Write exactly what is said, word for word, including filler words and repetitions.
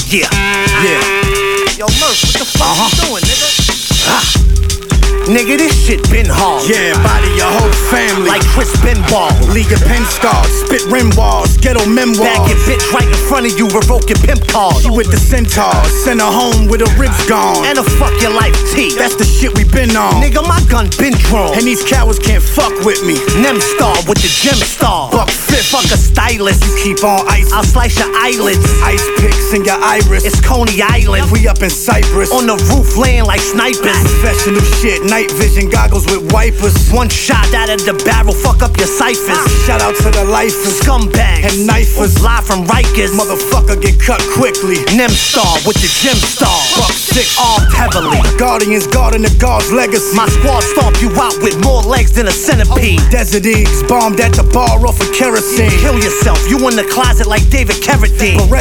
Yeah. Yeah. Yo, Murph, what the fuck Uh-huh. you doing, nigga? Ah. Nigga, this shit been hard. Yeah, body your whole family. Like Chris Benball. League of Penn stars, spit rim walls, ghetto memoirs. Bag your bitch right in front of you, revoking pimp cards. She with the centaurs, send her home with her ribs gone. And a fuck your life T. That's the shit we been on. Nigga, my gun been drawn. And these cowards can't fuck with me. Nem star with the gem star. Buck fifth, Fuck a stylist. you keep on ice. I'll slice your eyelids. Ice picks in your iris. It's Coney Island. We up in Cyprus. On the roof laying like snipers. Professional shit, night vision goggles with wipers. One shot out of the barrel, fuck up your ciphers. Shout out to the lifers Scumbags and knifers. live from Rikers. Motherfucker get cut quickly. Nem star with the gem star. Buck sick, Armed heavily. Guardians guarding the God's legacy. My squad stomp you out with more legs than a centipede. Desert Eagles bombed at the bar off of kerosene. Kill yourself, you in the closet like David Carradine.